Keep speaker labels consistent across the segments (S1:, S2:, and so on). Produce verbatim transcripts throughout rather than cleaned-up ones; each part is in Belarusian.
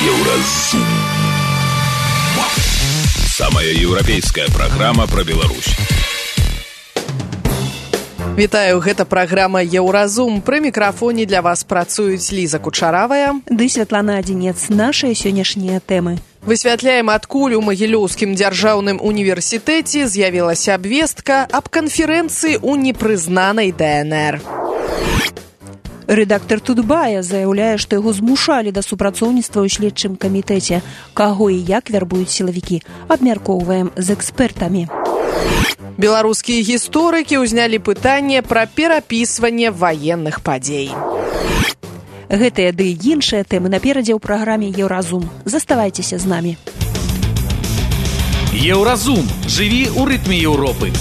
S1: Еўразум. Самая еўрапейская праграма пра Беларусь.
S2: Вітаю, гэта праграма «Еўразум». Пры мікрафоне для вас працуюць Ліза Кучаравая
S3: ды Святлана Адзінец. Нашыя сённяшнія тэмы.
S2: Высвятляем, адкуль у Магілёўскім дзяржаўным універсітэце з'явілася абвестка аб канферэнцыі ў непрызнанай ДНР.
S3: Рэдактар Тутбая заяўляе, што яго змушалі да супрацоўніцтва ў следчым камітэце. Каго і як вярбуюць сілавікі, абмяркоўваем з экспертамі.
S2: Беларускія гісторыкі ўзнялі пытанне пра перапісванне ваенных падзей.
S3: Гэтыя ды іншыя тэмы наперадзе ў праграме «Еўразум». Заставайцеся з намі.
S4: Еўразум. Жыві ў рытме Еўропы.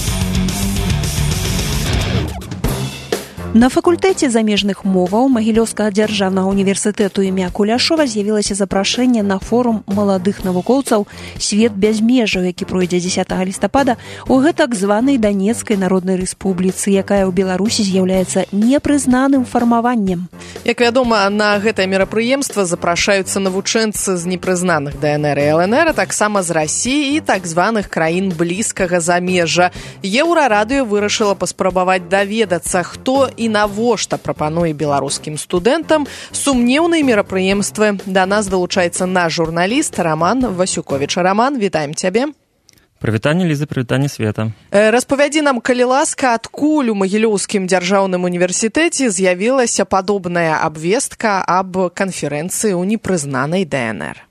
S3: На факультэце замежных моваў Магілёўскага дзяржаўнага універсітэту імя Куляшова з'явілася запрашэнне на форум маладых навукоўцаў «Свет без межаў», які пройдзе дзесятага лістапада у гэтак званай Данецкай Народнай Рэспубліцы, якая ў Беларусі з'яўляецца непрызнаным фармаваннем.
S2: Як вядома, на гэтае мерапрыемства запрашаюцца навучэнцы з непрызнаных ДНР і ЛНР, а таксама з Расіі і так званых краін блізкага замежжа. Еўрарадыё вырашыла паспрабаваць даведацца, хто і навошта прапануе беларускім студэнтам сумнеўныя мерапрыемствы. Да нас далучаецца наш журналіст Роман Васюковіч. Роман, вітаем цябе.
S5: Прывітанне, Ліза, прывітанне, Света.
S2: Распавядзі нам, калі ласка, адкуль у Магілёўскім дзяржаўным універсітэце з'явілася падобная абвестка аб канферэнцыі ў непрызнанай ДНР.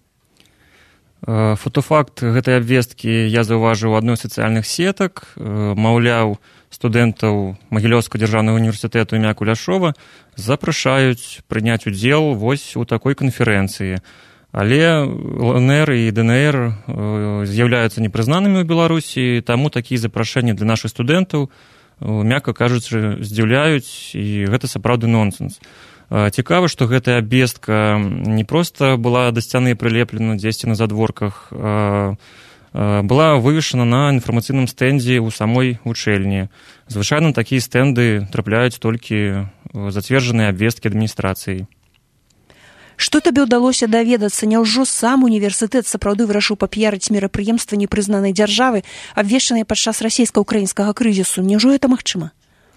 S5: Фотофакт гэтай абвесткі я заўважыў у адной з сацыяльных сетак. Маўляў, студэнтаў Магілёўскага дзяржаўнага універсітэту імя Куляшова запрашаюць прыняць удзел вось у такой канферэнцыі. Але ЛНР і ДНР з'яўляюцца непрызнанымі ў Беларусі, таму такія запрашэнні для нашых студэнтаў, мякка кажучы, здзіўляюць, і гэта сапраўды нонсенс. Цікава, што гэтая абвестка не проста была да сцяны прылеплена дзесьці на задворках, а была вывешана на інфармацыйным стэндзе ў самой вучэльні. Звычайна такія стэнды трапляюць толькі зацверджаныя абвесткі адміністрацыі.
S3: Што табе ўдалося даведацца? Няўжо сам універсітэт сапраўды вырашыў папіярыць мерапрыемства непрызнанай дзяржавы, абвешчаныя падчас расійска-ўкраінскага крызісу? Няўжо гэта магчыма?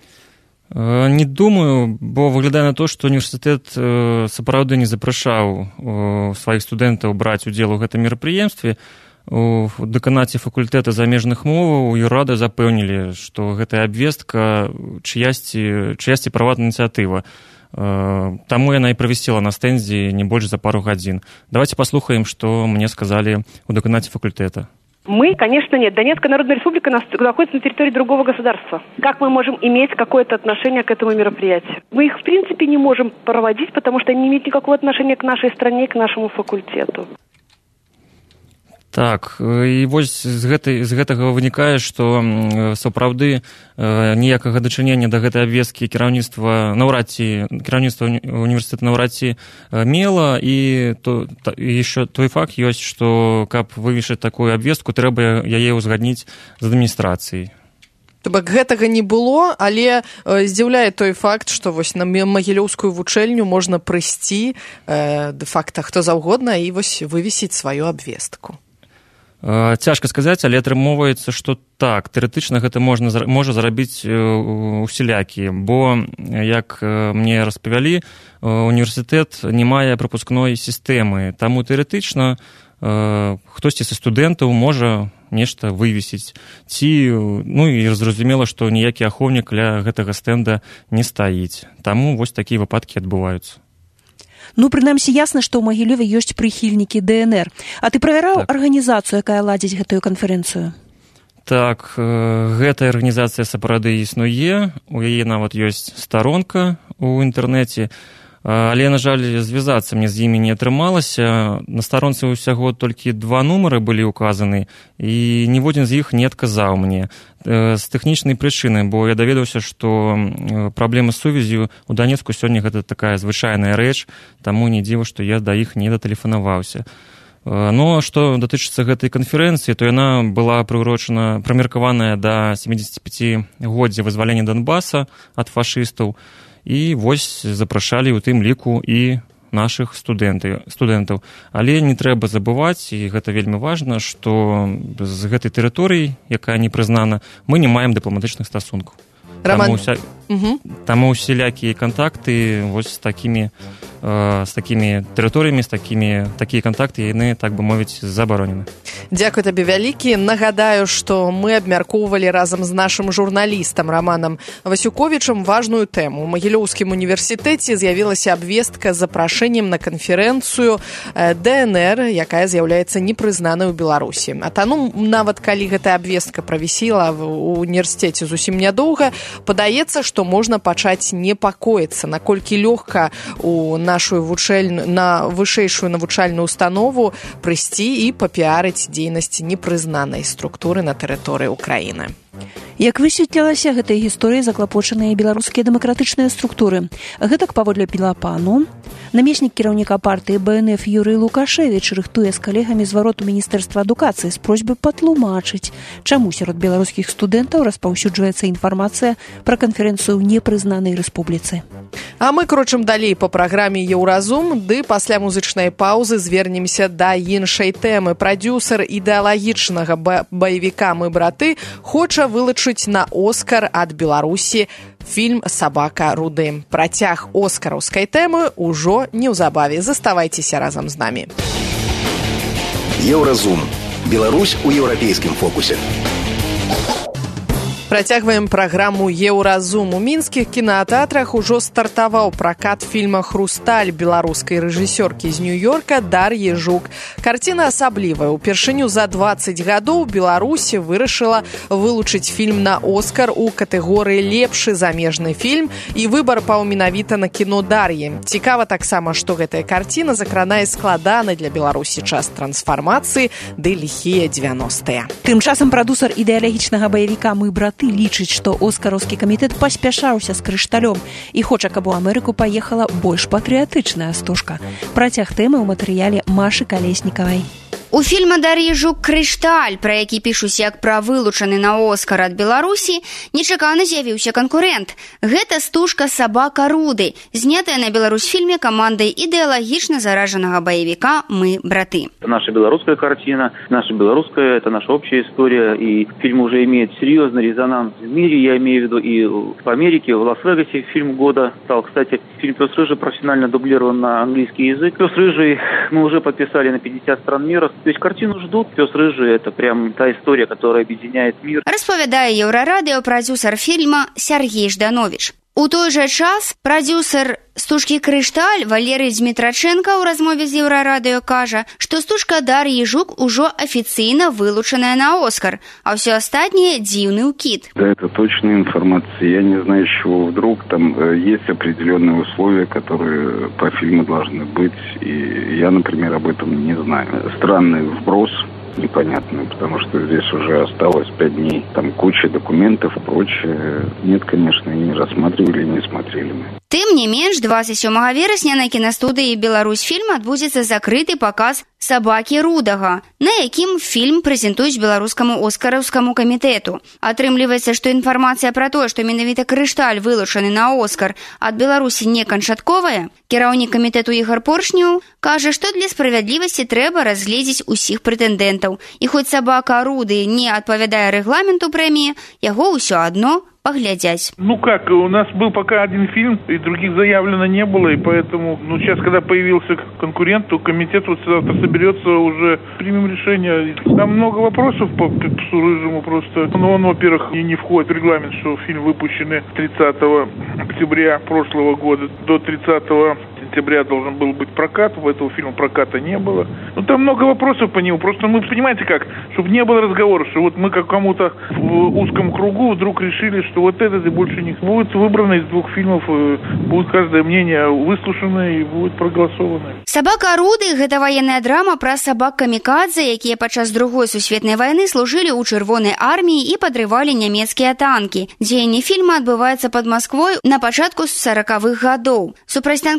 S5: Не думаю, бо выглядае на то, што універсітэт сапраўды не запрашаў сваіх студэнтаў браць удзел у гэтым мерапрыемстве. У дэканаце факультэта замежных моваў юррада запэўнілі, што гэтая абвестка чыясьці, чыясьці прыватная ініцыятыва. Таму яна і правісела на стэндзе не больш за пару гадзін. Давайте послухаем, что мне сказали у дэканаце факультета.
S6: Мы, конечно, нет. Донецкая Народная Республика находится на территории другого государства. Как мы можем иметь какое-то отношение к этому мероприятию? Мы их, в принципе, не можем проводить, потому что они не имеют никакого отношения к нашей стране, к нашему факультету.
S5: Так, і вось з, гэтай, з гэтага вынікае, што сапраўды ніякага дачынення да гэтай абвесткі кіраўніцтва наўрад ці кіраўніцтва універсітэта наўрад ці мела, і то, та, яшчэ той факт ёсць, што каб вывешаць такую абвестку, трэба яе ўзгадніць з адміністрацыяй.
S2: То бок гэтага не было, але э, здзіўляе той факт, што вось на магілёўскую вучэльню можна прыйсці э, дэ-факта хто заўгодна і вось вывесіць сваю абвестку.
S5: Цяжка сказаць, але атрымоўваецца, што так, тэарэтычна гэта можна, можа зрабіць усялякі, бо, як мне распавялі, універсітэт не мае прапускной сістэмы, таму тэарэтычна хтосьці са студэнтаў можа нешта вывесіць. Ці, ну і зразумела, што ніякі ахоўнік ля гэтага стэнда не стаіць. Таму вось такія выпадкі адбываюцца.
S3: Ну, прынамсі, ясна, што ў Магілёве ёсць прыхільнікі ДНР. А ты правяраў так. арганізацыю, якая ладзіць гэтую канферэнцыю?
S5: Так, гэтая арганізацыя сапраўды існуе, у яе нават ёсць старонка ў інтэрнэце, але, на жаль, звязацца мне з імі не атрымалася. На старонцы ўсяго толькі два нумары былі указаны, і ніводзін з іх не адказаў мне. З тэхнічнай прычыны, бо я даведаўся, што праблема з сувяззю ў Данецку сёння гэта такая звычайная рэч, таму не дзіва, што я да іх не датэлефанаваўся. Но што датычыцца гэтай канферэнцыі, то яна была прыурочана, прымеркаваная да сямідзесятіпяцігоддзя вызвалення Донбаса ад фашыстаў, і вось запрашалі ў тым ліку і нашых студэнтаў студэнтаў але не трэба забываць, і гэта вельмі важна, што з гэтай тэрыторыі, якая не прызнана, мы не маем дыпламатычных стасункаў.
S2: Роман...
S5: Таму, уся... угу. Таму усялякія кантакты вось з такімі э, з такімі тэрыторыямі, з такімі такія кантакты яны, так бы мовіць, забаронены.
S2: Дзякуй табе вялікі. Нагадаю, што мы абмяркоўвалі разам з нашым журналістам Романам Васюковічам важную тэму. У Магілёўскім універсітэце з'явілася абвестка з запрашэннем на канферэнцыю ДНР, якая з'яўляецца непрызнанай у Беларусі. А таму, нават калі гэтая абвестка правісела ў універсітэце зусім нядоўга, падаецца, што можна пачаць непакоіцца, наколькі лёгка у нашу вучэльную, на вышэйшую навучальную установу прыйсці і папіарыць дзейнасць непрызнанай структуры на тэрыторыі Украіны.
S3: Як высветлілася, гэтай гісторыі заклапочаныя беларускія дэмакратычныя структуры. Гэтак, паводле Пілапану, намеснік кіраўніка партыі БНФ Юрый Лукашевіч рыхтуе з калегамі зварот у Міністэрства адукацыі з просьбай патлумачыць, чаму сярод беларускіх студэнтаў распаўсюджваецца інфармацыя пра канферэнцыю ў непрызнанай рэспубліцы.
S2: А мы крочым далей па праграме «Еўразум», ды пасля музычнай паўзы звернемся да іншай тэмы. Прадзюсар ідэалагічнага баевіка «Мы браты» хоча вылучыць на Оскар ад Беларусі фільм «Сабака Руды». Працяг оскараўскай тэмы ўжо неўзабаве. Заставайцеся разам з намі.
S7: Еўразум. Беларусь у еўрапейскім фокусе.
S2: Працягваем праграму «Еўразум». У мінскіх кінатэатрах ужо стартаваў пракат фільма «Хрусталь» беларускай рэжысёркі з Нью-Йорка Дар'і Жук. Карціна асаблівая. Упершыню за дваццаць гадоў Беларусі вырашыла вылучыць фільм на Оскар у катэгорыі «Лепшы замежны фільм», і выбар паў менавіта на кіно Дар'і. Цікава таксама, што гэтая карціна закранае складаны для Беларусі час трансфармацыі ды ліхія дзевяностыя.
S3: Тым часам прадусар ідэалагічнага баевіка «Мы браты» лічыць, што оскараўскі камітэт паспяшаўся з крышталём і хоча, каб у Амерыку паехала больш патрыятычная стужка. Працяг тэмы ў матэрыяле Машы Калеснікавай.
S8: У фільма Дар'і Жук «Крышталь», пра які пішуць як пра вылучаны на Оскар ад Беларусі, нечакана з'явіўся канкурэнт. Гэта стужка «Сабака Руды», знятая на Беларусьфільме камандай ідэалагічна заражанага баевіка «Мы браты».
S9: Наша белорусская картина, наша белорусская, это наша общая история, и фильм уже имеет серьезный резонанс в мире, я имею в виду и в Америке, в Лас-Вегасе фильм года стал. Кстати, фильм «Пёс рыжий» профессионально дублирован на английский язык. «Пёс рыжий» мы уже подписали на пятьдесят стран мира. То есть картину ждут. «Пёс рыжий» — это прям та история, которая объединяет мир.
S8: Распавядае Еўрарадыё прадзюсар фільма Сергей Жданович. У той жа час прадзюсар стужкі «Крышталь» Валерый Дмітраченко ў размове з Еўрарадыё кажа, што стужка Дар'і Жук ужо афіцыйна вылучаная на Оскар, а ўсё астатняе дзіўны ўкід.
S10: Да, это точная информация. Я не знаю, с чего вдруг. Там э, есть определенные условия, которые по фильму должны быть. И я, например, об этом не знаю. Странный вброс. Непонятно, потому что здесь уже осталось пять дней. Там куча документов и прочее. Нет, конечно, и не рассматривали, и не смотрели мы.
S8: Тым не менш, двадцать сёмага верасня на кінастудыі «Беларусьфільм» адбудзецца закрыты паказ «Сабакі Рудага», на якім фільм прэзентуюць беларускаму оскараўскаму камітэту. Атрымліваецца, што інфармацыя пра тое, што менавіта «Крышталь» вылучаны на Оскар ад Беларусі не канчатковая. Кіраўнік камітэту Ігар Поршнеў кажа, што для справядлівасці трэба разгледзець усіх прэтэндэнтаў. І хоць «Сабака Руды» не адпавядае рэгламенту прэміі, яго ўсё адно поглядять.
S11: Ну как, у нас был пока один фильм, и других заявлено не было, и поэтому, ну сейчас, когда появился конкурент, то комитет вот завтра соберется, уже примем решение. Там много вопросов по «Псу рыжему» просто. Ну, он, во-первых, и не входит в регламент, что фильм выпущенный тридцатого октября прошлого года, до тридцатого сентября должен был быть прокат, у этого фильма проката не было. Ну, там много вопросов по нему, просто мы, понимаете как, чтобы не было разговора, что вот мы как кому-то в узком кругу вдруг решили, что вот этот и больше не будет выбрано из двух фильмов, будет каждое мнение выслушано и будет проголосовано.
S8: «Сабака Руды» – гэта военная драма пра сабак-камікадзе, якія падчас другой сусветнай вайны служылі ў чырвонай арміі і падрывалі нямецкія танкі. Дзеянне фільма адбываецца пад Масквой на пачатку саракавых гадоў. Супрацьтанкавыя сабакі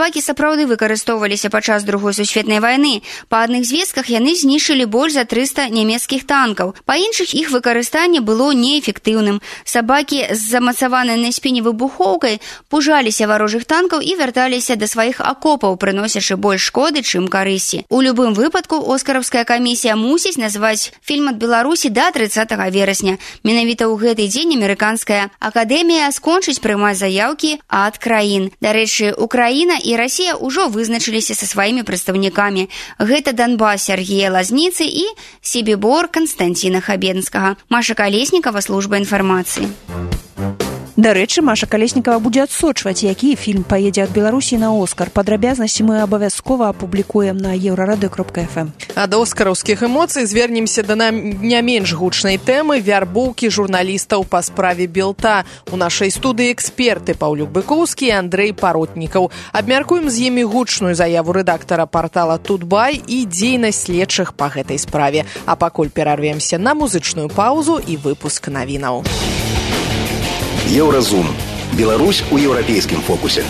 S8: сабакі сапраўды выкарыстоўваліся падчас другой сусветнай вайны. Па адных звестках яны знішчылі больш за трыста нямецкіх танкаў. Па іншых іх выкарыстанне было неэфектыўным. Сабакі з замацаванай на спіне выбухоўкай пужаліся варожых танкаў і вярталіся да сваіх акопаў, прыносячы больш шкоды, чым карысці. У любым выпадку оскараўская камісія мусіць назваць фільм ад Беларусі да трыццатага верасня. Менавіта ў гэты дзень амерыканская акадэмія скончыць прымаць заяўкі ад краін. Дарэчы, Украіна і Расія ўжо вызначыліся са сваімі прадстаўнікамі. Гэта Донбас Сергея Лазніцы і Сібібор Канстанціна Хабенскага. Маша Калеснікава, служба інфармацыі.
S3: Дарэчы, Маша Калеснікава будзе адсочваць, які фільм паедзе ад Беларусі на Оскар. Падрабязнасці мы абавязкова апублікуем на еўрарадыё кропка эф эм.
S2: Ад оскараўскіх эмоцый звернемся да не менш гучнай тэмы вярбоўкі журналістаў па справе Белта. У нашай студыі эксперты Паўлюк Быкоўскі і Андрэй Паротнікаў. Абмяркуем з імі гучную заяву рэдактара партала Тутбай і дзейнасць следчых па гэтай справе. А пакуль перарвемся на музычную паузу і выпуск навінаў.
S7: Еўразум. Беларусь у еўрапейскім фокусе.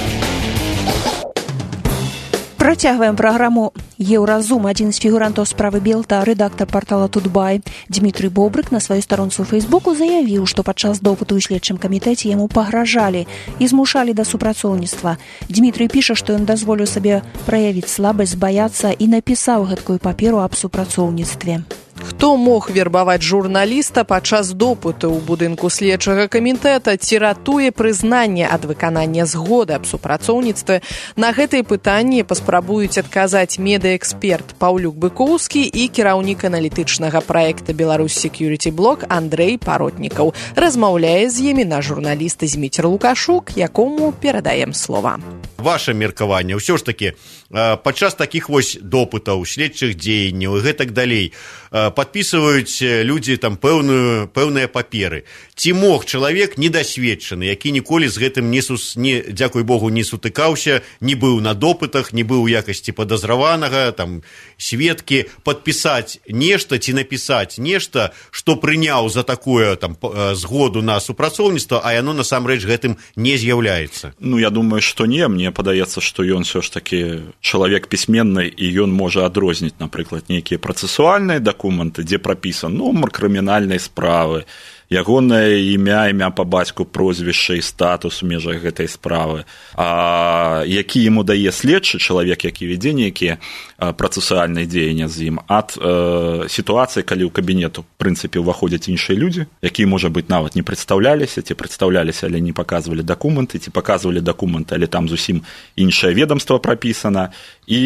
S3: Працягваем праграму Еўразум. Адзін з фігурантаў справы Белта, рэдактар партала Тутбай Дмітрый Бобрык на сваёй старонцы ў Фейсбуку заявіў, што падчас допыту ў следчым камітэце яму пагражалі і змушалі да супрацоўніцтва. Дмітрый піша, што ён дазволіў сабе праявіць слабасць, баяцца і напісаў гэткую паперу аб супрацоўніцтве.
S2: Хто мог вербаваць журналіста падчас допыту ў будынку следчага камітэта, ці ратуе прызнанне ад выканання згоды аб супрацоўніцтве? На гэтыя пытанні паспрабуюць адказаць медыаэксперт Паўлюк Быкоўскі і кіраўнік аналітычнага праекта Беларусь Security Block Андрэй Паротнікаў. Размаўляе з імі наш журналіст Зміцер Лукашук, якому перадаем слова.
S12: Ваше меркаванне, ўсё ж такі, падчас такіх вось допытаў, следчых дзеянняў і гэтак далей, падпісваюць людзі там пэўную, пэўныя паперы. Ці мог чалавек недасведчаны, які ніколі з гэтым, не, сус, не, дзякуй Богу, не сутыкаўся, не быў на допытах, не быў у якасці падазраванага, там, сведкі, падпісаць нешта ці напісаць нешта, што прыняў за такую там, згоду на супрацоўніцтва, а яно насамрэч гэтым не з'яўляецца?
S13: Ну, я думаю, што не. Мне падаецца, што ён все ж такі чалавек пісьменны, і ён можа адрозніць, напрыклад, нейкія працэсуальныя дакументы, дзе прапісан нумар крымінальнай справы, ягонае імя, імя па бацьку, прозвішча і статус у межах гэтай справы, а які яму дае следчы чалавек, які вядзе нейкія працэсуальныя дзеянні з ім, ад э, сітуацыі, калі ў кабінет у прынцыпе ўваходзяць іншыя людзі, якія, можа быць, нават не прадстаўляліся, ці прадстаўляліся, але не паказвалі дакументы, ці паказвалі дакументы, але там зусім іншае ведомства прапісана,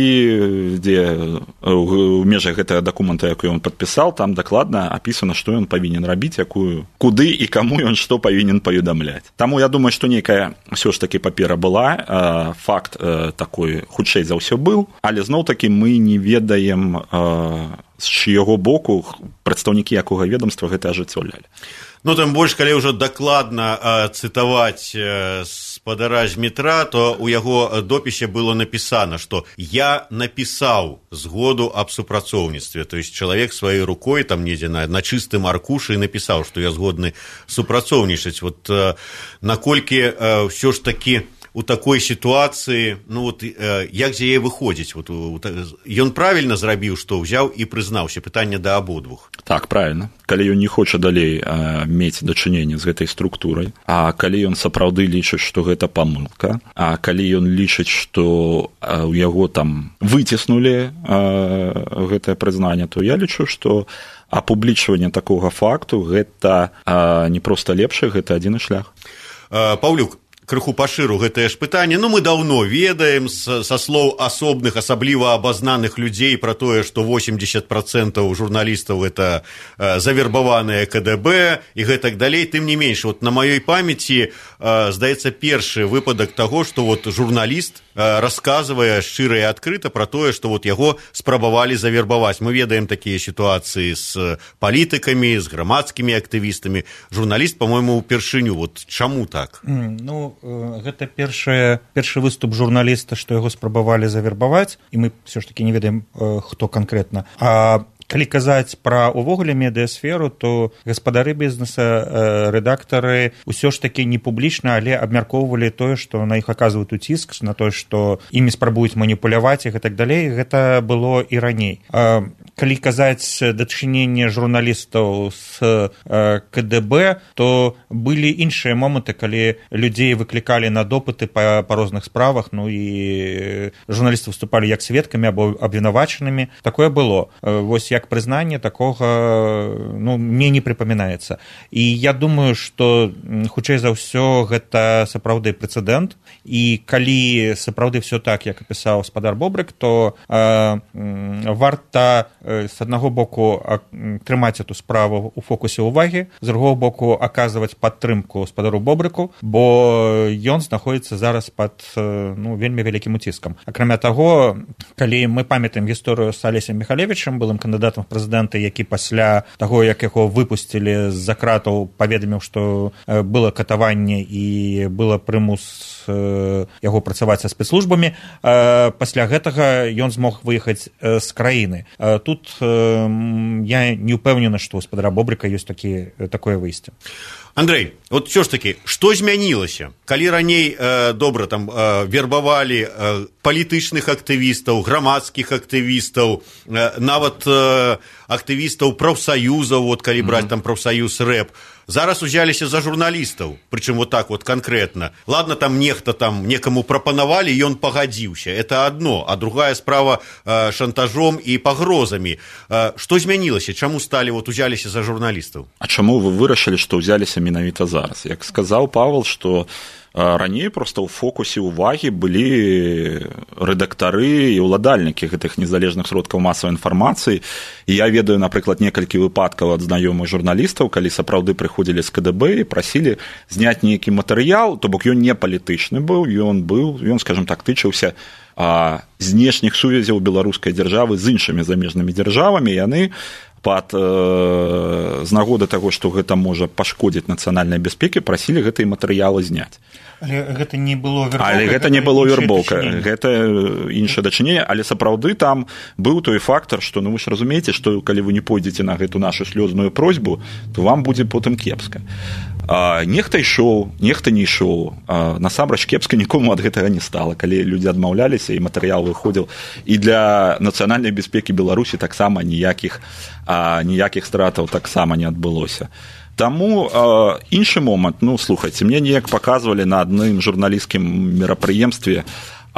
S13: і дзе у межах гэтага дакумента, якую ён падпісаў, там дакладна апісана, што ён павінен рабіць, якую, куды і каму ён што павінен паведамляць. Таму я думаю, што нейкая ўсё ж такі папера была, факт такой хутчэй за ўсё быў, але зноў-такі мы не ведаем, з чыяго боку прадстаўнікі якога ведомства гэта ажыццяўлялі.
S12: Ну, там больш, калі ўжо дакладна э, цытаваць э, спадара Змітра, то у яго допісе было напісана, што я напісаў згоду аб супрацоўніцтве. То есть чалавек сваёй рукой там недзе на, на чыстым аркушы напісаў, што я згодны супрацоўнічаць. Вот э, наколькі э, ўсё ж такі у такой сітуацыі, ну вот э, як за яе выходзіць? Вот, у, ён правільна зрабіў, што ўзяў і прызнаўся. Пытанне да абодвух.
S13: Так, правильно. Калі ён не хоча далей э, мець дачыненне з гэтай структурай, а калі ён сапраўды лічыць, што гэта памылка, а калі ён лічыць, што э, у яго там выціснулі э, гэтае прызнанне, то я лічу, што апублічванне такога факту гэта э, не проста лепшы, гэта адзіны шлях.
S12: Э, Паўлюк, крыху пашыру гэтае ж пытанне. Ну, мы даўно ведаем са слоў асобных, асабліва абазнаных людзей пра тое, што восемьдесят процентов журналістаў это э, завербаваныя ка дэ бэ і гэтак далей. Тым не менш, вот на маёй памяці э, здаецца першы выпадак таго, што вот журналіст э, расказвае шчыра і адкрыта пра тое, што вот яго спрабавалі завербаваць. Мы ведаем такія сітуацыі з палітыкамі, з грамадскімі актывістамі. Журналіст, па-мойму, упершыню. Вот чаму так?
S14: Mm, ну, гэта першы, першы выступ журналіста, што яго спрабавалі завербаваць, і мы ўсё ж такі не ведаем, хто канкрэтна. А калі казаць пра увогуле медыасферу, то гаспадары бізнеса, рэдактары ўсё ж такі не публічна, але абмяркоўвалі тое, што на іх аказваюць уціск, на тое, што імі спрабуюць маніпуляваць і так далей. Гэта было і раней. Калі казаць дачыненне журналістаў з КДБ, то былі іншыя моманты, калі людзей выклікалі на допыты па, па розных справах, ну і журналісты выступалі як сведкамі або абвінавачанымі. Такое было. Вось як прызнанне такога, ну, мне не прыпамінаецца. І я думаю, што хутчэй за ўсё гэта сапраўды прэцэдэнт, і калі сапраўды все так, як апісаў гаспадар Бобрык, то э, варта з аднаго боку трымаць эту справу у фокусе ўвагі, з другого боку аказваць падтрымку гаспадару Бобрыку, бо ён знаходзіцца зараз пад, ну, вельмі вялікім уціскам. Акрамя таго, калі мы памятаем гісторыю з Алесем Міхалевічам, былым кандыдатам в прэзідэнты, які пасля таго, як яго выпусцілі з-за кратаў, паведаміў, што было катаванне і было прымус яго працаваць са спецслужбамі, пасля гэтага ён змог выехаць з краіны. Тут я не ўпэўнены, што у гаспадара Бобрыка ёсць такі, такое выйсце.
S12: Андрей, вот все ж таки, што змянілася? Калі раней э, добра там э, вербавалі э, палітычных актывістаў, грамадскіх актывістаў, э, нават э, актывістаў прафсаюзаў, вот калі браць там прафсаюз рэп, зараз узяліся за журналістаў, прычым вот так вот конкретно. Ладно, там нехта там некаму прапанавалі, і ён пагадзіўся. Это одно, а другая справа э, шантажом і пагрозамі. Э, што змянілася? Чаму сталі вот узяліся за журналістаў?
S13: А чаму вы вырашылі, што ўзяліся менавіта зараз? Як сказаў Павел, што раней проста ў фокусе ўвагі былі рэдактары і ўладальнікі гэтых незалежных сродкаў масавай інфармацыі. І я ведаю, напрыклад, некалькі выпадкаў ад знаёмых журналістаў, калі сапраўды прыходзілі з КДБ і прасілі зняць нейкі матэрыял, то бок ён не палітычны быў, ён быў, ён, скажам так, тычыўся знешніх сувязяў беларускай дзяржавы з іншымі замежнымі дзяржавамі, яны пад э, з нагоды таго, што гэта можа пашкодзіць нацыянальнай бяспекі, прасілі гэтыя матэрыялы зняць.
S14: Але гэта не было вербоўка.
S13: Але гэта не было вербоўка, гэта іншае дачыненне, але сапраўды там быў той фактар, што, ну, вы ж разумееце, што калі вы не пойдзеце на гэту нашу слёзную просьбу, то вам будзе потым кепска. А, нехта ішоў, нехта не ішоў. А, насамрэч кепска нікому ад гэтага не стала, калі людзі адмаўляліся і матэрыял выходзіў. І для нацыянальнай бяспекі Беларусі таксама ніякіх, а, ніякіх стратаў таксама не адбылося. Таму э, іншы момант, ну, слухайце, мне неяк паказвалі на адным журналісцкім мерапрыемстве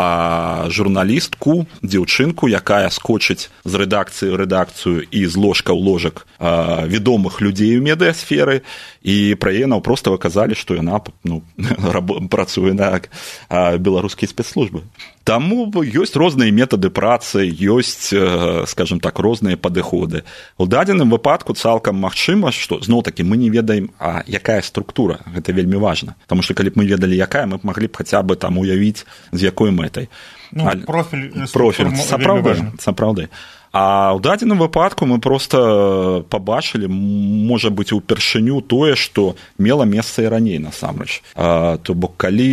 S13: а журналістку, дзяўчынку, якая скочыць з рэдакцыі ў рэдакцыю і з ложка ў ложак а, вядомых людзей у медыасферы, і пра яе наўпрост выказалі, што яна, ну, працуе на а, беларускія спецслужбы. Таму ёсць розныя метады працы, ёсць, скажем так, розныя падыходы. У дадзеным выпадку цалкам магчыма, што зноў-такі мы не ведаем, а якая структура, гэта вельмі важна. Таму што калі б мы ведалі, якая, мы б маглі б хаця бы там уявіць, з якой мэтай.
S14: Ну, а, профіль,
S13: профіль сапраўды, сапраўды. А ў дадзеным выпадку мы проста пабачылі, можа быць, упершыню тое, што мела месца і раней насамрэч. А, то бок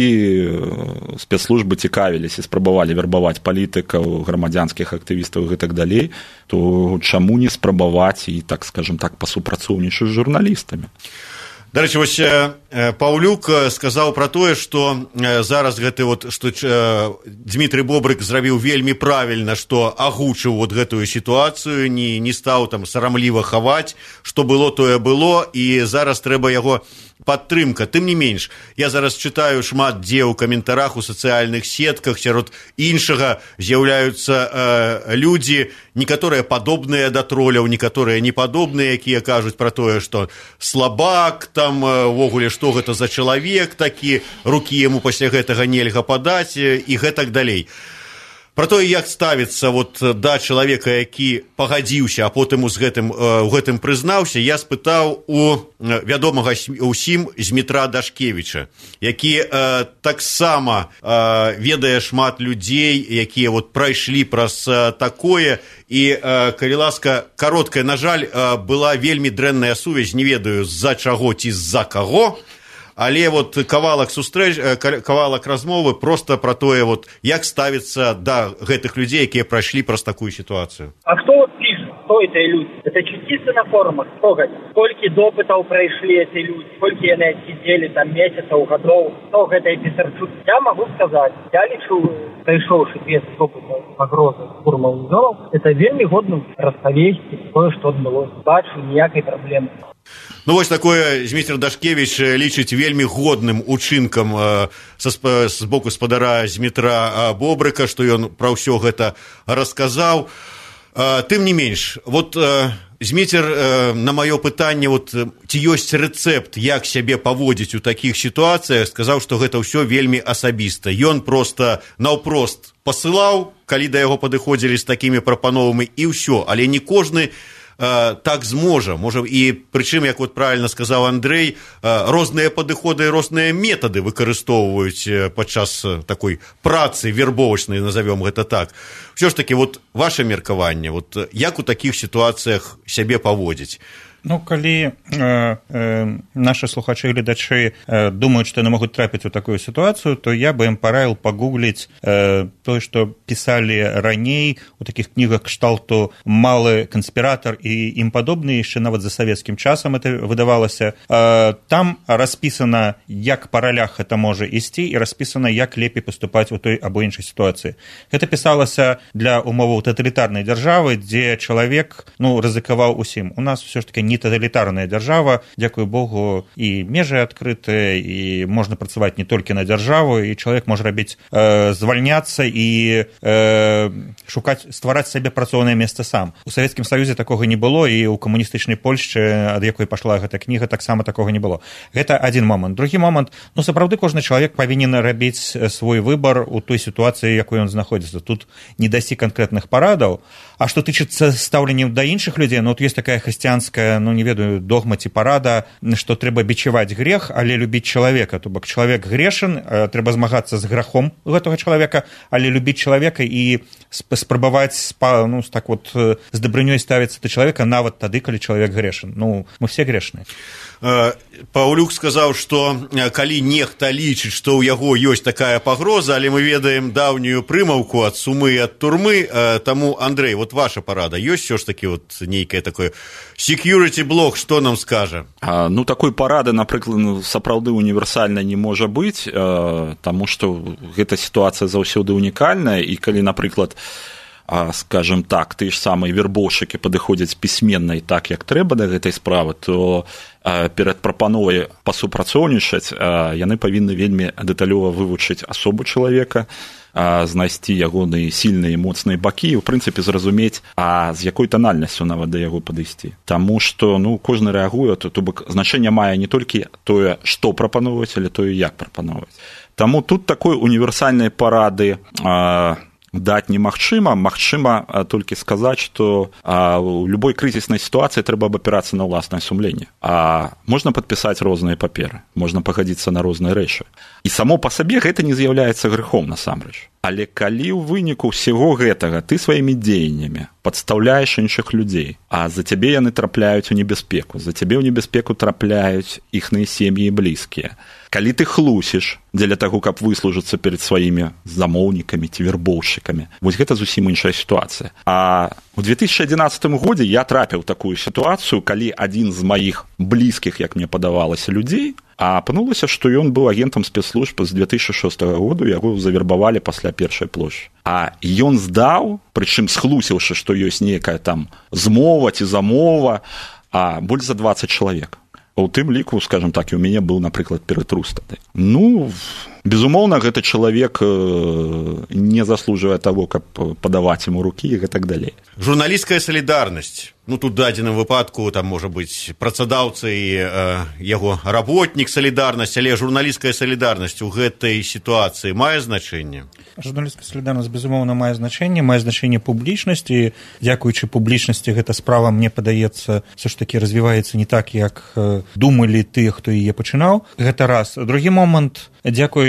S13: калі спецслужбы цікавіліся і спрабавалі вербаваць палітыкаў, грамадзянскіх актывістаў і так далей, то чаму не спрабаваць і, так скажем так, пасупрацоўнічаць з журналістамі?
S12: Дарэчы, вось Паўлюк сказаў пра тое, што зараз гэты вот, што Дмітрый Бобрык зрабіў вельмі правільна, што агучыў вот гэтую сітуацыю, не, не стаў там сарамліва хаваць, што было, тое было, і зараз трэба яго падтрымка. Тым не менш, я зараз чытаю шмат дзе ў каментарах у сацыяльных сетках, сярод іншага з'яўляюцца э, людзі, некаторыя падобныя да троляў, некаторыя непадобныя, якія кажуць пра тое, што слабак, там увогуле, што гэта за чалавек такі, рукі яму пасля гэтага нельга падаць і гэтак далей. Пра тое, як ставіцца вот да чалавека, які пагадзіўся, а потым з гэтым, у гэтым прызнаўся, я спытаў у вядомага ўсім Змітра Дашкевіча, які э, таксама э, ведае шмат людзей, якія вот прайшлі праз э, такое, і, э, калі ласка, кароткая, на жаль, э, была вельмі дрэнная сувязь, не ведаю, з-за чаго ці з-за каго, але вот кавалак сустрэч, кавалак размовы просто про тое, вот, як ставіцца да гэтых людзей, якія прайшлі праз такую сітуацыю.
S15: А хто вот піша? кто это люди? Это частицы на форумах? Кто это? Сколько допытов прошли эти люди? Сколько они сидели там месяцев, годов? Кто это Писарчук? Я могу сказать, я лечу, пришедший без опыта погрозы штурмовых зонов, это вельми годно распавесці, кое-што адбылося. Бачу, ніякай праблемы.
S12: Ну, вось такое Зміцер Дашкевіч лічыць вельмі годным учынкам э, са, з боку спадара Змітра Бобрыка, што ён пра ўсё гэта расказаў. Э, тым не менш, вот э, Зміцер э, на маё пытанне, вот, ці ёсць рэцэпт, як сябе паводзіць у такіх сітуацыях, сказаў, што гэта ўсё вельмі асабіста. Ён проста наўпрост пасылаў, калі да яго падыходзілі з такімі прапановамі, і ўсё, але не кожны так зможа, можа, і прычым, як вот правильно сказаў Андрэй, розныя падыходы і розныя метады выкарыстоўваюць падчас такой працы вербовачнай, назовём гэта так. Всё ж таки, вот ваше меркаванне, вот як у такіх сітуацыях сябе паводзіць?
S14: Ну, калі э, э, наши слухачы і гледачы э, думаюць, што яны могуць трапіць у такую сітуацыю, то я бы ім параіў пагугліць э, тое, што пісалі раней у такіх кнігах кшталту «Малы канспіратар» і ім падобныя, яшчэ нават за савецкім часам это выдавалася. Э, там распісана, як па ралях гэта можа ісці, і распісана, як лепей паступаць у той або іншай сітуацыі. Гэта пісалася для умоваў таталітарнай дзяржавы, дзе чалавек, ну, рызыкаваў усім. У нас все ж таки не таталітарная дзяржава, дзякуй Богу, і межы адкрытыя, і можна працаваць не толькі на дзяржаву, і чалавек можа рабіць, э, звальняцца і э, шукаць, ствараць сабе працоўнае месца сам. У Савецкім Саюзе такога не было, і ў камуністычнай Польшчы, ад якой пашла гэта кніга, таксама такога не было. Гэта адзін момант. Другі момант, ну, сапраўды кожны чалавек павінен рабіць свой выбар у той сітуацыі, якой ён знаходзіцца. Тут не дасі канкрэтных парадаў. А што тычыцца стаўленнем да іншых людзей, ну, вот ёсць такая хрысціянская, ну, не ведаю, догма ці парада, што трэба бичаваць грех, але любіць чалавека. То бок чалавек грешен, трэба змагацца з грахом гэтага чалавека, але любіць чалавека і спрабаваць, ну, так вот, з дабрынёй ставіцца да чалавека нават тады, калі чалавек грешен. Ну, мы все грешныя.
S12: Паўлюк сказаў, што калі нехта лічыць, што ў яго ёсць такая пагроза, але мы ведаем даўнюю прымаўку ад сумы і ад турмы, таму, Андрэй, вот ваша парада, ёсць ўсё ж такі вот нейкае такое security блок, што нам скажа?
S13: А, ну, такой парады, напрыклад, сапраўды універсальна не можа быць, таму што гэта сітуацыя заўсёды унікальная, і калі, напрыклад, скажем так, тыя ж самыя вербоўшчыкі падыходзяць пісьменна і так, як трэба да гэтай справы, то перад прапановай пасупрацоўнічаць яны павінны вельмі дэталёва вывучыць асобу чалавека, знайсці ягоныя сільныя і моцныя бакі і, ў прынцыпе, зразумець, а з якой танальнасцю нават да яго падысці. Таму што, ну, кожны рэагуе, то, то бок значэнне мае не толькі тое, што прапановваць, але тое, як прапановваць. Таму тут такой універсальнай парады а, даць немагчыма, магчыма толькі сказаць, што у любой крызіснай сітуацыі трэба абапірацца на ўласнае сумленне. А можна падпісаць розныя паперы, можна пагадзіцца на розныя рэчы. І само па сабе гэта не з'яўляецца грэхом насамрэч. Але калі ў выніку ўсяго гэтага ты сваімі дзеяннямі падстаўляеш іншых людзей, а за цябе яны трапляюць у небяспеку, за цябе ў небяспеку трапляюць іхныя сем'і і блізкія. Калі ты хлусіш дзеля таго, каб выслужыцца перад сваімі замоўнікамі ці вербоўшчыкамі, вось гэта зусім іншая сітуацыя. А ў две тысячы адзінаццатым годзе я трапіў такую сітуацыю, калі адзін з маіх блізкіх, як мне падавалася, людзей, а апынулася, што ён быў агентам спецслужб з две тысячы шостага году, яго завербавалі пасля першай плошчы. А ён здаў, прычым схлусіўшы, што ёсць нейкая там змова ці замова, а больш за дваццаць чалавек. У тым ліку, скажем так, і ў мяне быў, напрыклад, ператрус тады. Ну, безумоўна, гэты чалавек не заслужвае таго, каб падаваць яму рукі і гэтак далей.
S12: Журналісцкая салідарнасць. Ну, тут дадзеным выпадку, там, можа быць, працадаўца і э, яго работнік салідарнасць, але журналісцкая салідарнасць у гэтай сітуацыі мае значэнне?
S14: Журналісцкая салідарнасць, безумоўна, мае значэнне, мае значэнне публічнасці. Дзякуючы публічнасці гэта справа, мне падаецца, все ж таки развіваецца не так, як думалі тыя, хто яе пачынаў. Гэта раз. Другі момант, дзякуючы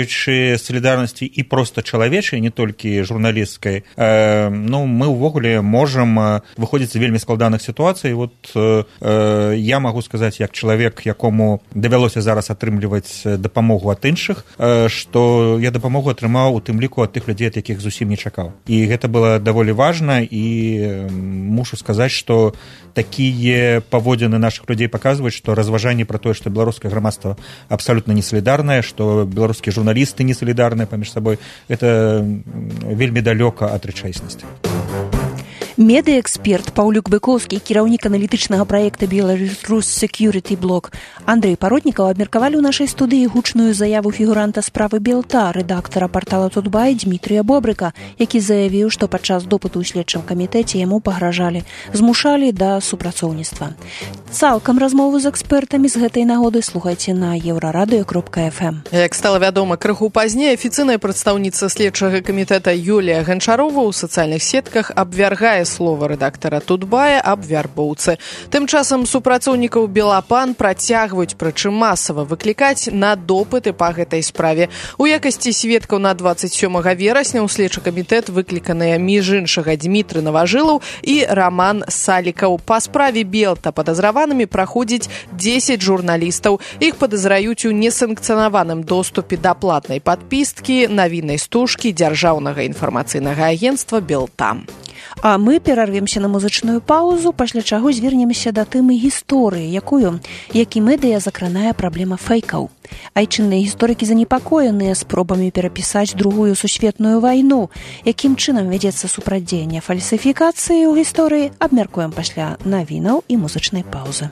S14: чакаючы салідарнасці і проста чалавечай, не толькі журналісцкай, э, ну, мы ўвогуле можам выходзіць з вельмі складаных сітуацый. Вот э, я магу сказаць, як чалавек, якому давялося зараз атрымліваць дапамогу ад іншых, э, што я дапамогу атрымаў у тым ліку ад тых людзей, ад якіх зусім не чакаў. І гэта было даволі важна, і мушу сказаць, што такія паводзіны нашых людзей паказваюць, што разважанні пра тое, што беларускае грамадства абсалютна не салідарнае, што беларускія журналісты не салідарныя паміж сабой, гэта вельмі далёка ад рэчаіснасці.
S3: Медыэксперт Паўлюк Быкоўскі, кіраўнік аналітычнага праекта Беларусь Security Block Андрэй Паротнікаў абмеркавалі ў нашай студыі гучную заяву фігуранта справы Белта, рэдактара партала Тутбай Дмітрыя Бобрыка, які заявіў, што падчас допыту ў следчым камітэце яму пагражалі, змушалі да супрацоўніцтва. Цалкам размову з экспертамі з гэтай нагоды слухайце на еўрарадыё кропка эф эм.
S2: Як стала вядома, крыху пазней афіцыйная прадстаўніца следчага камітэта Юлія Ганчарова ў сацыяльных сетках абвяргае слова рэдактара Тутбая аб вярбоўцы. Тым часам супрацоўнікаў Белапан працягваюць, прычым масава, выклікаць на допыты па гэтай справе. У якасці сведкаў на дваццаць сёмага верасня ў следчы камітэт выкліканыя між іншага Дмітрый Наважылаў і Раман Салікаў. Па справе Белта падазраванымі праходзіць дзесяць журналістаў. Іх падазраюць у несанкцыянаваным доступе да платнай падпіскі, навіннай стужкі дзяржаўнага інфармацыйнага агенцтва Белта.
S3: А мы перарвемся на музычную паузу, пасля чаго звернемся да тэмы гісторыі, якую, які медыя закранае праблема фэйкаў. Айчынныя гісторыкі занепакоеныя спробамі перапісаць другую сусветную вайну. Якім чынам вядзецца супрацьдзеянне фальсіфікацыі ў гісторыі, абмяркуем пасля навінаў і музычнай паўзы.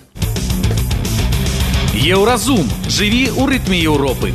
S4: Еўразум. Жыві ў рытме Еўропы.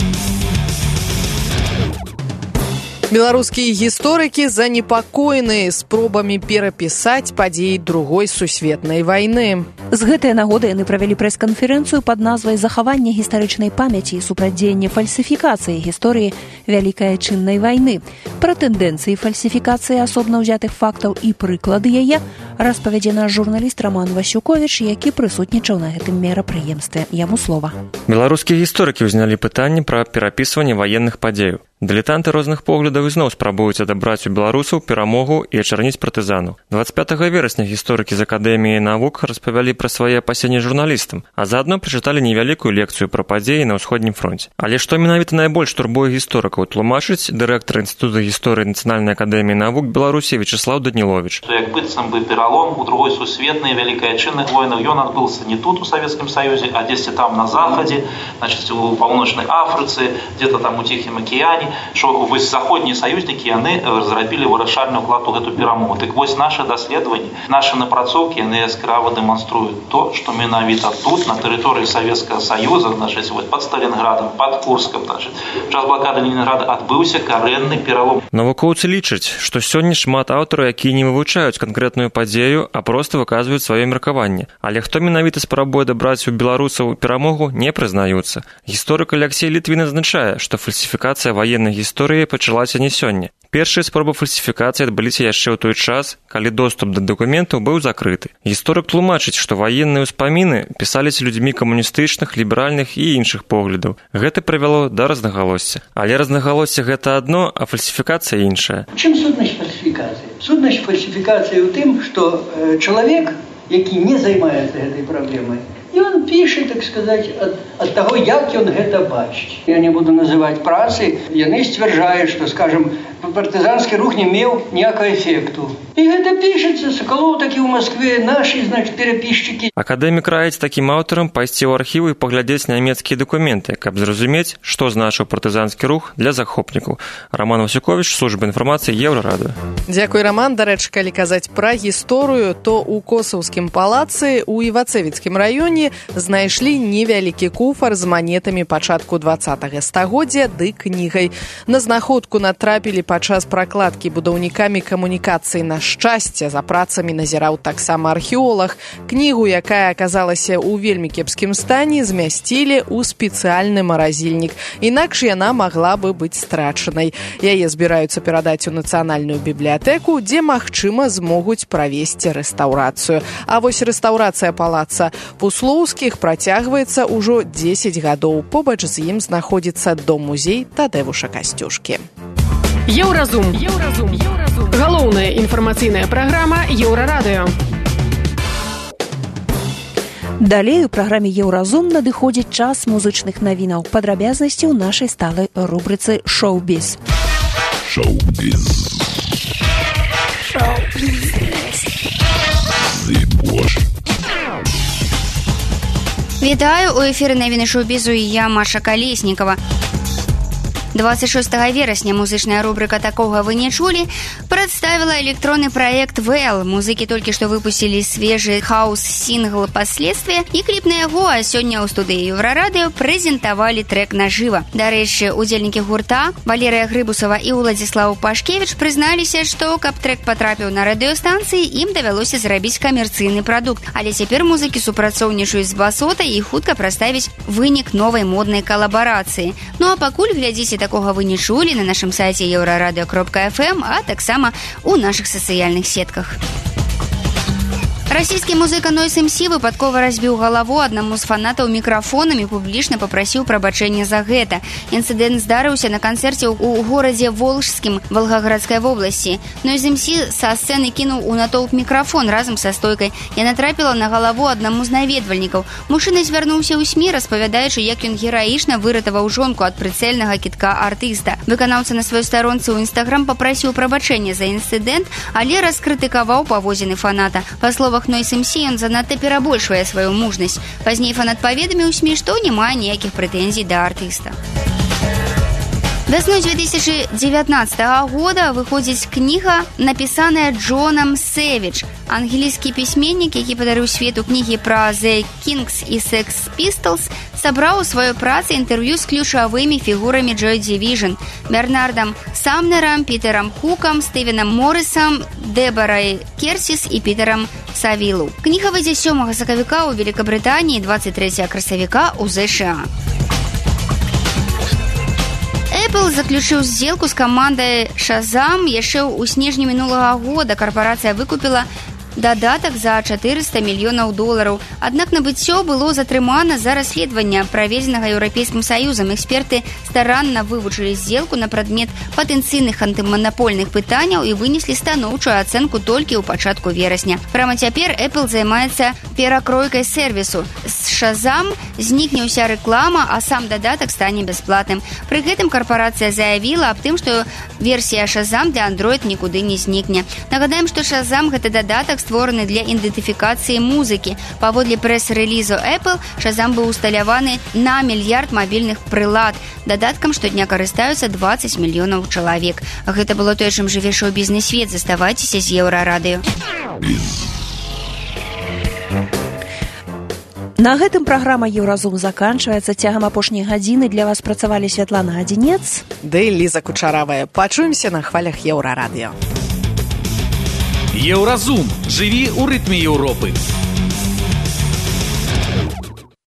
S2: Беларускія гісторыкі занепакоеныя спробамі перапісаць падзеі другой сусветнай вайны.
S3: З гэтай нагоды яны правялі прэс-канферэнцыю пад назвай «Захаванне гістарычнай памяці і супрацьдзеянне фальсіфікацыі гісторыі Вялікай Айчыннай вайны». Пра тэндэнцыі фальсіфікацыі асобна ўзятых фактаў і прыклады яе распавядзе наш журналіст Роман Васюковіч, які прысутнічаў на гэтым мерапрыемстве. Яму слова.
S5: Беларускія гісторыкі ўзнялі пытанне пра перапісванне ваенных падзеяў. Дылетанты розных поглядаў ізноў спрабуюць адабраць у беларусаў перамогу і ачарніць партызанаў. дваццаць пятага верасня гісторыкі з Акадэміі навук распавялі пра свае апасенні журналістам, а заадно прачыталі невялікую лекцыю пра падзеі на ўсходнім фронце. Але што менавіта найбольш турбуе гісторыкаў, тлумачыць дырэктар Інстытута гісторыі Нацыянальнай акадэміі навук Беларусі Вячеслав Даніловіч.
S16: Як быццам бы пералом у другой сусветнай Вялікай Айчынных войнах, ён адбыўся не тут у Савецкім Саюзе, а дзесьці там на захадзе, значыць у паўночнай Афрыцы, дзе-то там у Ціхім акіяне, што вось заходнія саюзнікі яны зрабілі вырашальны ўклад у гэту перамогу. Так вось нашы даследаванні, нашы напрацоўкі яны яскрава дэманструюць то, што менавіта тут, на тэрыторыі Савецкага Саюза, значыць, вот пад Сталінградам, пад Курскам, значыць, час блакады Ленінграда адбыўся карэнны пералом.
S5: Навукоўцы лічаць, што сёння шмат аўтараў, якія не вывучаюць канкрэтную падзею, а проста выказваюць сваё меркаванне. Але хто менавіта спрабуе дабраць у беларусаў перамогу, не прызнаюцца. Гісторык Алексей Літвін адзначае, што фальсіфікацыя ваеннай гісторыі пачалася не сёння. Першыя спробы фальсіфікацыі адбыліся яшчэ ў той час, калі доступ да дакументаў быў закрыты. Гісторык тлумачыць, што ваенныя ўспаміны пісаліся людзьмі камуністычных, ліберальных і іншых поглядаў. Гэта прывяло да рознагалосся. Але рознагалоссе гэта адно, а фальсіфікацыя іншая.
S17: Чым сутнасць фальсіфікацыі? Сутнасць фальсіфікацыі ў тым, што э, чалавек, які не займаецца гэтай праблемай, ён піша, так сказаць, ад, ад таго, як ён гэта бачыць. Я не буду называць працы, яны сцвярджаюць, што, скажем, партызанскі рух не меў ніякага эфекту. І гэта пішацца, Сакалоў такі ў Маскве, нашы, значыць, перапісчыкі.
S5: Акадэмік раіць такім аўтарам пайсці ў архівы і паглядзець нямецкія дакументы, каб зразумець, што значыў партызанскі рух для захопнікаў. Роман Васюковіч, служба інфармацыі, Еўрарадыё.
S2: Дзякуй, Роман. Дарэчы, калі казаць пра гісторыю, то ў Косаўскім палацы ў Івацэвіцкім раёне знайшлі невялікі куфар з манетамі пачатку дваццатага стагоддзя ды кнігай. На знаходку натрапілі падчас пракладкі будаўнікамі камунікацыі на шчасце за працамі назіраў таксама археолог. Кнігу, якая аказалася ў вельмі кепскім стане, змясцілі ў спецыяльны маразільнік. Інакш яна магла бы быць страчанай. Яе збіраюцца перадаць у нацыянальную бібліятэку, дзе, магчыма, змогуць правесці рэстаўрацыю. А вось рэстаўрацыя палаца Пуслоўскіх працягваецца ўжо дзесяць гадоў. Побач з ім знаходзіцца дом-музей Тадэвуша Касцюшкі.
S18: Еўразум. Еўразум. Еўразум. Галоўная інфармацыйная праграма Еўрарадыё.
S3: Далей у праграме «Еўразум» надыходзіць час музычных навінаў. Падрабязнасці ў нашай сталай рубрыцы «Шоу-біз».
S1: Шоу-біз.
S3: Шоу-біз.
S1: Зыбош.
S8: Вітаю, у эфіры навіны шоу-бізу і я, Маша Калеснікава. двадцать шестого верасня музычная рубрика «Такога вы не чулі» представила электронный проект «Вэлл». Музыкі толькі што выпусцілі свежы хаус-сингл «Последствия» і кліп на яго, а сёння ў студыі Еўрарадыё прэзентавалі трэк нажыва. Дарэчы, удзельнікі гурта Валерыя Грыбусава і Уладзіслаў Пашкевіч прызналіся, што каб трэк патрапіў на радыёстанцыі, ім давялося зрабіць камерцыйны прадукт. Але цяпер музыкі супрацоўнічаюць з басотай і хутка прадставіць вынік новай моднай калабарацыі. Ну а пакуль глядзіце «Такога вы не чулі» на нашым сайце еўрарадыё кропка эф эм, а таксама у нашых сацыяльных сетках. Расійскі музыка Нойз эм сі выпадкова разбіў галаву аднаму з фанатаў мікрафонам і публічна папрасіў прабачэння за гэта. Інцыдэнт здарыўся на канцэрце ў горадзе Волжскім Волгаградскай вобласці. Нойз эм сі са сцэны кінуў у натоўп мікрафон разам са стойкай. Яна трапіла на галаву аднаму з наведвальнікаў. Мужчына звярнуўся ў СМІ, распавядаючы, як ён гераічна выратаваў жонку ад прыцэльнага кідка артыста. Выканаўца на сваёй старонцы ў Інстаграм папрасіў прабачэння за інцыдэнт, але раскрытыкаваў паводзіны фаната. Па словах Нойз эм сі ён занадта перабольшвае сваю мужнасць. Пазней фанат паведаміў СМІ, што не мае ніякіх прэтэнзій да артыста. Вясной две тысячи девятнадцатого года выходзіць кніга, напісаная Джонам Сэвідж. Англійскі пісьменнік, які падарыў свету кнігі пра The Kings і Sex Pistols, сабраў у сваёй працы інтэрв'ю з ключавымі фігурамі Joy Division: Бернардам Самнерам, Пітерам Хукам, Стывеном Моррисом, Дебарай Керсіс і Пітерам Савілу. Кніга выйдзе сёмага сакавіка ў Великабрытаніі, двадцать третьего красавіка ў ЗША. Apple заключыў сделку з камандай Shazam яшчэ ў снежні мінулага года. Карпарацыя выкупіла дадатак за чатырыста мільёнаў долараў. Аднак набыццё было затрымана за расследаванне, праведзенага Еўрапейскім Саюзам. Эксперты старанна вывучылі сделку на прадмет патэнцыйных антыманапольных пытанняў і вынеслі станоўчую ацэнку толькі ў пачатку верасня. Прама цяпер Apple займаецца перакройкай сервісу. З Shazam знікне ўся рэклама, а сам дадатак стане бясплатным. Пры гэтым карпарацыя заявіла аб тым, што версія Shazam для Android нікуды не знікне. Нагадаем, што Shazam — гэта дадатак, створаны для ідэнтыфікацыі музыкі. Паводле прэс-рэлізу Apple, Shazam быў усталяваны на мільярд мабільных прылад. Дадаткам штодня карыстаюцца двадцать мільёнаў чалавек. Гэта было тое, чым жыве шоу-бізнес-свет. Заставайцеся з Еўрарадыё.
S3: На гэтым праграма «Еўразум» заканчваецца. Цягам апошняй гадзіны для вас працавалі Святлана Адзінец
S2: ды Ліза Кучаравая. Пачуемся на хвалях Еўрарадыё.
S4: Еўразум. Жыві ў рытме Еўропы.